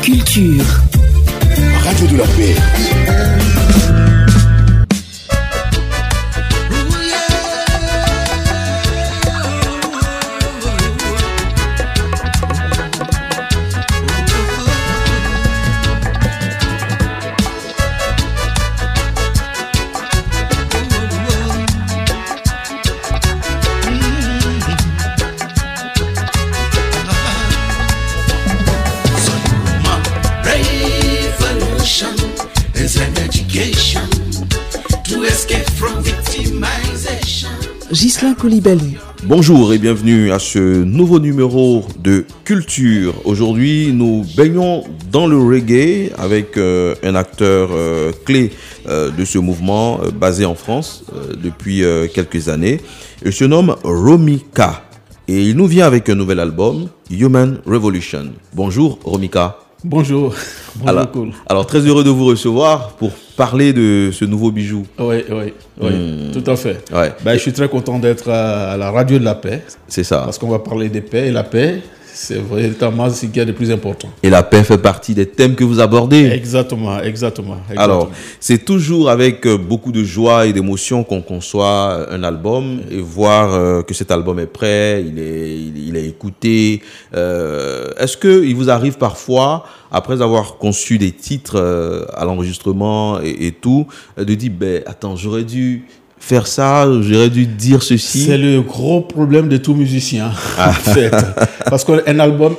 Culture. Radio de la paix. Ghislain Coulibaly. Bonjour et bienvenue à ce nouveau numéro de Culture. Aujourd'hui, nous baignons dans le reggae avec un acteur clé de ce mouvement basé en France depuis quelques années. Il se nomme Romika et il nous vient avec un nouvel album, Human Revolution. Bonjour Romika. Bonjour. Bonjour, cool. Alors, très heureux de vous recevoir pour parler de ce nouveau bijou. Oui, tout à fait. Ouais. Je suis très content d'être à la radio de la paix. C'est ça. Parce qu'on va parler des paix et la paix, c'est véritablement ce qu'il y a de plus important. Et la paix fait partie des thèmes que vous abordez. Exactement. Alors, c'est toujours avec beaucoup de joie et d'émotion qu'on conçoit un album et voir que cet album est prêt, il est écouté. Est-ce qu'il vous arrive parfois, après avoir conçu des titres à l'enregistrement et tout, de dire, attends, j'aurais dû faire ça, j'aurais dû dire ceci? C'est le gros problème de tout musicien, en fait. Parce qu'un album,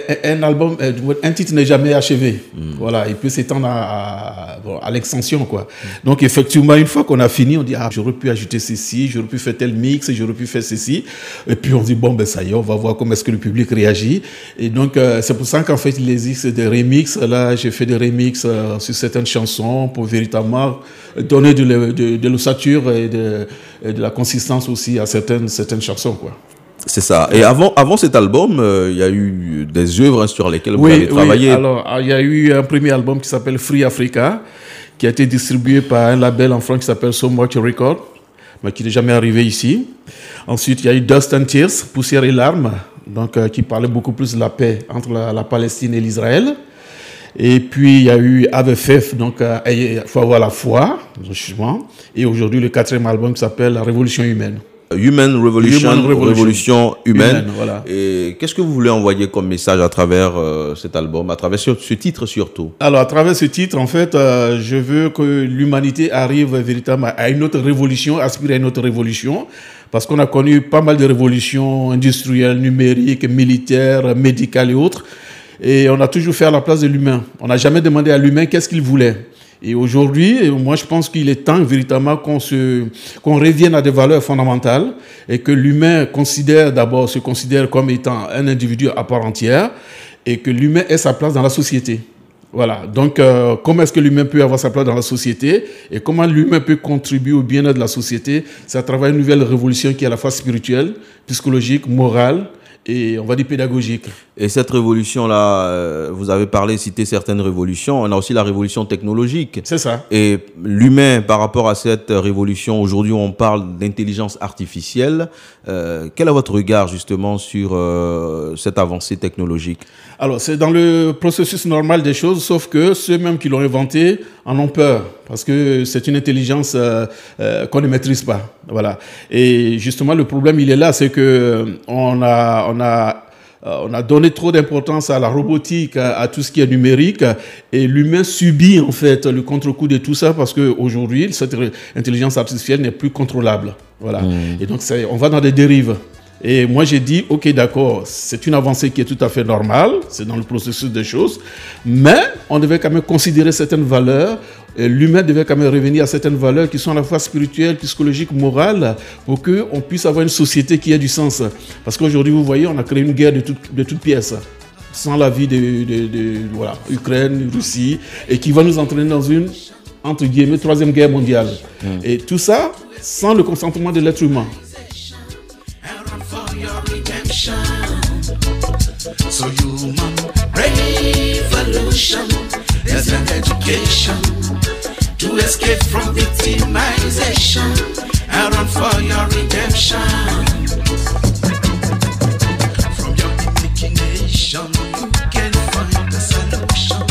un titre n'est jamais achevé. Voilà, il peut s'étendre à l'extension, quoi. Donc, effectivement, une fois qu'on a fini, on dit, j'aurais pu ajouter ceci, j'aurais pu faire tel mix, j'aurais pu faire ceci. Et puis, on dit, ça y est, on va voir comment est-ce que le public réagit. Et donc, c'est pour ça qu'en fait, il existe des remixes. Là, j'ai fait des remixes sur certaines chansons pour véritablement donner de l'ossature et de la consistance aussi à certaines chansons, quoi. C'est ça. Et avant cet album, il y a eu des œuvres sur lesquelles vous avez travaillé. Oui, alors il y a eu un premier album qui s'appelle Free Africa, qui a été distribué par un label en France qui s'appelle So Much Record, mais qui n'est jamais arrivé ici. Ensuite, il y a eu Dust and Tears, Poussière et larmes, donc qui parlait beaucoup plus de la paix entre la Palestine et l'Israël. Et puis, il y a eu Have Faith, donc il faut avoir la foi, justement. Et aujourd'hui, le 4e album qui s'appelle La Révolution humaine. Human Révolution humaine. Voilà. Et qu'est-ce que vous voulez envoyer comme message à travers cet album, à travers ce titre surtout? Alors, à travers ce titre, en fait, je veux que l'humanité arrive véritablement à une autre révolution, aspire à une autre révolution. Parce qu'on a connu pas mal de révolutions industrielles, numériques, militaires, médicales et autres. Et on a toujours fait à la place de l'humain. On n'a jamais demandé à l'humain qu'est-ce qu'il voulait. Et aujourd'hui, moi, je pense qu'il est temps véritablement qu'on revienne à des valeurs fondamentales et que l'humain se considère comme étant un individu à part entière et que l'humain ait sa place dans la société. Voilà. Donc, comment est-ce que l'humain peut avoir sa place dans la société et comment l'humain peut contribuer au bien-être de la société? C'est à travers une nouvelle révolution qui est à la fois spirituelle, psychologique, morale, et on va dire pédagogique. Et cette révolution-là, vous avez cité certaines révolutions, on a aussi la révolution technologique. C'est ça. Et l'humain, par rapport à cette révolution, aujourd'hui on parle d'intelligence artificielle. Quel est votre regard justement sur cette avancée technologique? Alors, c'est dans le processus normal des choses, sauf que ceux-mêmes qui l'ont inventé en ont peur, parce que c'est une intelligence qu'on ne maîtrise pas. Voilà. Et justement, le problème, il est là, c'est que on a donné trop d'importance à la robotique, à tout ce qui est numérique, et l'humain subit en fait le contre-coup de tout ça, parce qu'aujourd'hui, cette intelligence artificielle n'est plus contrôlable. Voilà. Et donc, on va dans des dérives. Et moi, j'ai dit, OK, d'accord, c'est une avancée qui est tout à fait normale, c'est dans le processus des choses, mais on devait quand même considérer certaines valeurs, et l'humain devait quand même revenir à certaines valeurs qui sont à la fois spirituelles, psychologiques, morales, pour qu'on puisse avoir une société qui ait du sens. Parce qu'aujourd'hui, vous voyez, on a créé une guerre de toutes pièces, sans l'avis de Ukraine, Russie, et qui va nous entraîner dans une, entre guillemets, 3e guerre mondiale. Et tout ça, sans le consentement de l'être humain. So human revolution is an education to escape from victimization and run for your redemption. From your indignation you can find a solution.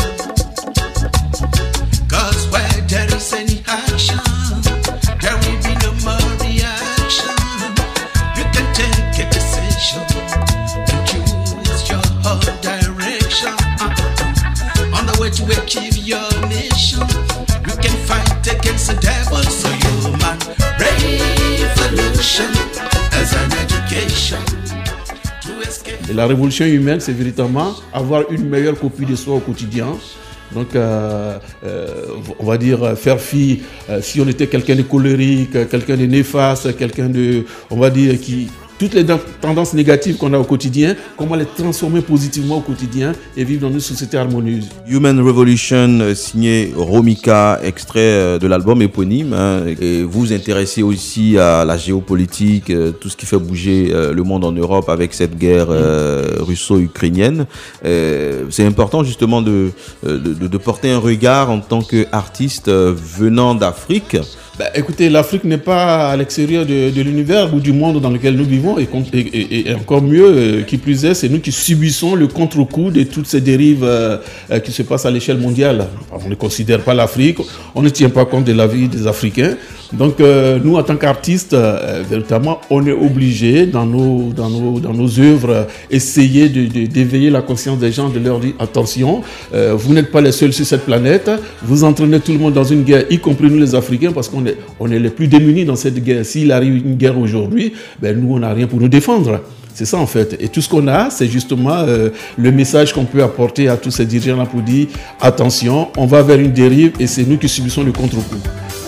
la révolution humaine, c'est véritablement avoir une meilleure copie de soi au quotidien. Donc, on va dire, faire fi, si on était quelqu'un de colérique, quelqu'un de néfaste, quelqu'un de, on va dire, qui... Toutes les tendances négatives qu'on a au quotidien, comment les transformer positivement au quotidien et vivre dans une société harmonieuse. Human Revolution, signé Romika, extrait de l'album éponyme. Et vous vous intéressez aussi à la géopolitique, tout ce qui fait bouger le monde en Europe avec cette guerre russo-ukrainienne. C'est important justement de porter un regard en tant qu'artiste venant d'Afrique. Écoutez, l'Afrique n'est pas à l'extérieur de l'univers ou du monde dans lequel nous vivons et encore mieux, qui plus est, c'est nous qui subissons le contre-coup de toutes ces dérives qui se passent à l'échelle mondiale. On ne considère pas l'Afrique, on ne tient pas compte de la vie des Africains. Donc nous, en tant qu'artistes, véritablement, on est obligé dans nos œuvres essayer d'éveiller la conscience des gens, de leur dire attention, vous n'êtes pas les seuls sur cette planète, vous entraînez tout le monde dans une guerre, y compris nous les Africains, parce qu'on est les plus démunis dans cette guerre. S'il arrive une guerre aujourd'hui, nous on n'a rien pour nous défendre. C'est ça en fait. Et tout ce qu'on a, c'est justement le message qu'on peut apporter à tous ces dirigeants-là pour dire attention, on va vers une dérive et c'est nous qui subissons le contre-coup.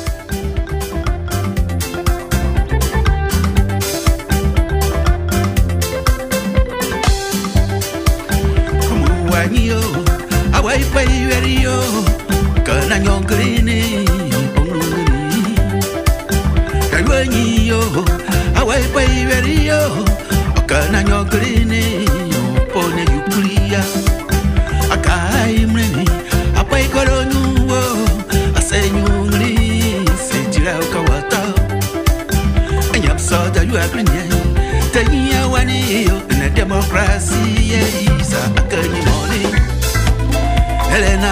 Democracy is a good morning. Helena,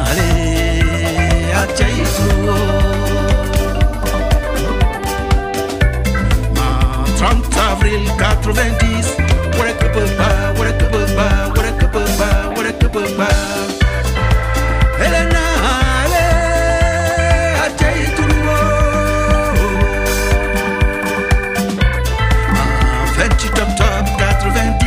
I tell you, Trump avril 90, what a couple bar, what a couple bar, what a couple bar, what a couple bar. Helena, I tell you, 20 top 90.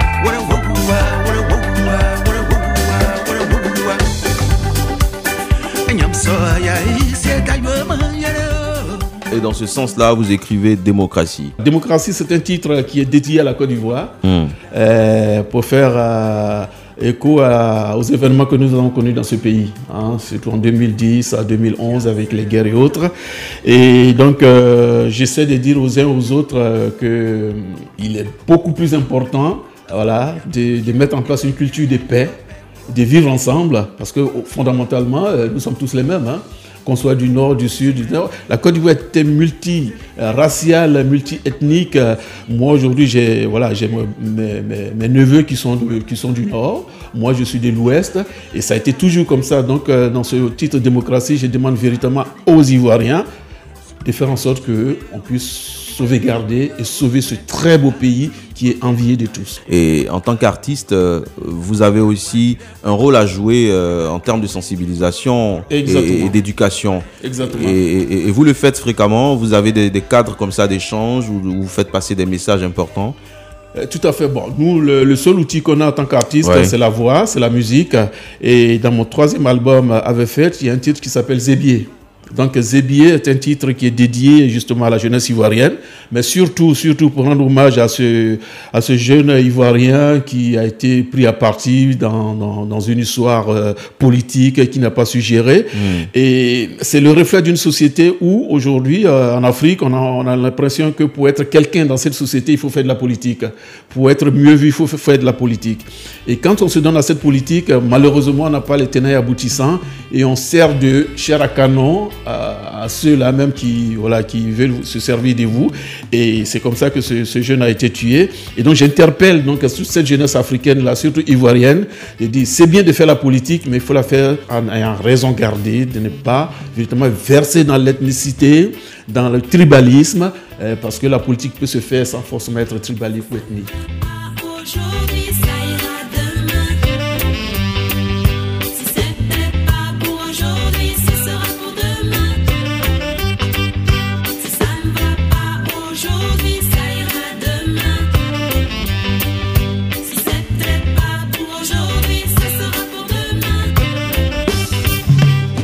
Et dans ce sens-là, vous écrivez Démocratie. Démocratie, c'est un titre qui est dédié à la Côte d'Ivoire pour faire écho aux événements que nous avons connus dans ce pays, surtout en 2010 à 2011 avec les guerres et autres. Et donc, j'essaie de dire aux uns aux autres qu'il est beaucoup plus important de mettre en place une culture de paix, de vivre ensemble, parce que fondamentalement, nous sommes tous les mêmes. Qu'on soit du nord, du sud, du nord. La Côte d'Ivoire était multi-raciale, multi-ethnique. Moi, aujourd'hui, j'ai mes neveux qui sont du nord. Moi, je suis de l'ouest. Et ça a été toujours comme ça. Donc, dans ce titre Démocratie, je demande véritablement aux Ivoiriens de faire en sorte qu'on puisse sauvegarder et sauver ce très beau pays qui est envié de tous. Et en tant qu'artiste, vous avez aussi un rôle à jouer en termes de sensibilisation et d'éducation. Exactement. Et vous le faites fréquemment, vous avez des cadres comme ça d'échange où vous faites passer des messages importants. Tout à fait. Bon, nous, le seul outil qu'on a en tant qu'artiste, c'est la voix, c'est la musique. Et dans mon 3e album, Avec Fête, il y a un titre qui s'appelle Zébier. Donc Zébier est un titre qui est dédié justement à la jeunesse ivoirienne, mais surtout pour rendre hommage à ce jeune Ivoirien qui a été pris à partie dans une histoire politique qui n'a pas su gérer. Et c'est le reflet d'une société où aujourd'hui en Afrique on a l'impression que pour être quelqu'un dans cette société il faut faire de la politique. Pour être mieux vu il faut faire de la politique. Et quand on se donne à cette politique, malheureusement on n'a pas les tenants aboutissants et on sert de chair à canon à ceux-là même qui veulent se servir de vous. Et c'est comme ça que ce jeune a été tué. Et donc j'interpelle donc toute cette jeunesse africaine-là, surtout ivoirienne, de dire c'est bien de faire la politique, mais il faut la faire en ayant raison gardée, de ne pas véritablement verser dans l'ethnicité, dans le tribalisme, parce que la politique peut se faire sans forcément être tribaliste ou ethnique.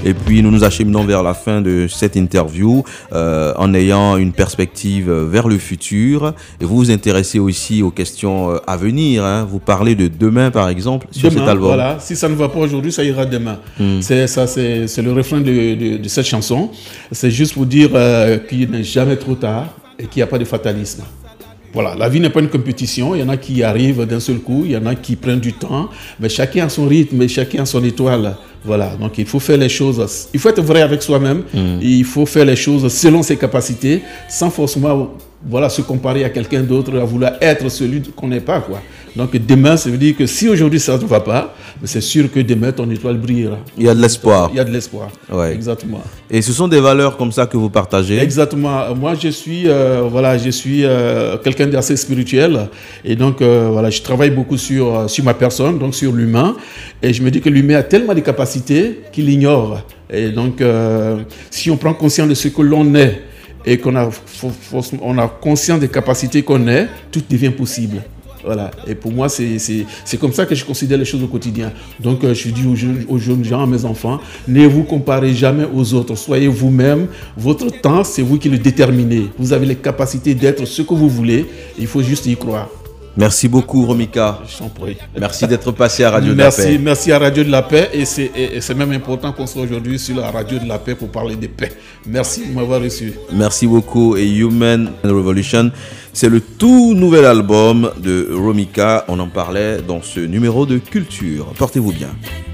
Et puis nous nous acheminons vers la fin de cette interview en ayant une perspective vers le futur. Et vous vous intéressez aussi aux questions à venir. Hein. Vous parlez de demain, par exemple, sur cet album. Voilà. Si ça ne va pas aujourd'hui, ça ira demain. C'est le refrain de cette chanson. C'est juste pour dire qu'il n'est jamais trop tard et qu'il n'y a pas de fatalisme. Voilà, la vie n'est pas une compétition. Il y en a qui arrivent d'un seul coup, il y en a qui prennent du temps, mais chacun a son rythme et chacun a son étoile. Voilà, donc il faut faire les choses. Il faut être vrai avec soi-même. Il faut faire les choses selon ses capacités, sans forcément se comparer à quelqu'un d'autre, à vouloir être celui qu'on n'est pas, quoi. Donc demain, ça veut dire que si aujourd'hui ça ne va pas, c'est sûr que demain ton étoile brillera. Il y a de l'espoir. Il y a de l'espoir. Ouais. Exactement. Et ce sont des valeurs comme ça que vous partagez. Exactement. Moi, je suis quelqu'un d'assez spirituel, et donc je travaille beaucoup sur ma personne, donc sur l'humain, et je me dis que l'humain a tellement de capacités qu'il ignore. Et donc, si on prend conscience de ce que l'on est et qu'on a conscience des capacités qu'on est, tout devient possible. Voilà. Et pour moi, c'est comme ça que je considère les choses au quotidien. Donc, je dis aux jeunes gens, à mes enfants, ne vous comparez jamais aux autres. Soyez vous-même. Votre temps, c'est vous qui le déterminez. Vous avez les capacités d'être ce que vous voulez. Il faut juste y croire. Merci beaucoup, Romika. Je t'en prie. Merci d'être passé à Radio de la Paix. Merci à Radio de la Paix. Et c'est même important qu'on soit aujourd'hui sur la Radio de la Paix pour parler de paix. Merci de m'avoir reçu. Merci beaucoup. Et Human Revolution, c'est le tout nouvel album de Romika. On en parlait dans ce numéro de Culture. Portez-vous bien.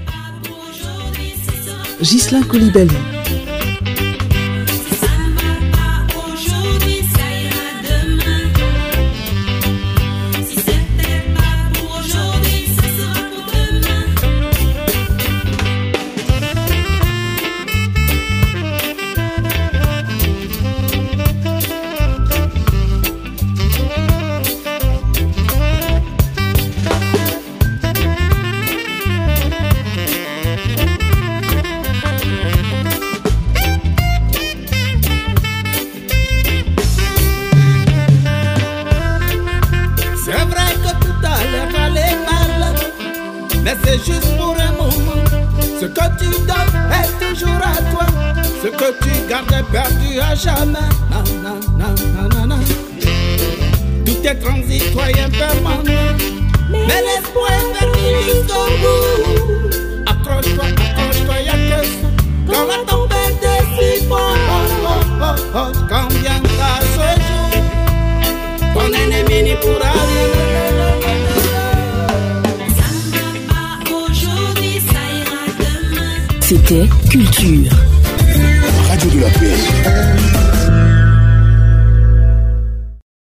Ghislain Coulibaly. Juste pour un moment, ce que tu donnes est toujours à toi. Ce que tu gardes est perdu à jamais. Tout est transitoire et impermanent, mais l'espoir est permis jusqu'au bout. Accroche-toi, y'a que ça. Quand la tempête est si forte, quand viendra ce jour, ton ennemi n'y pourra rien. C'était Culture. Radio de la Paix.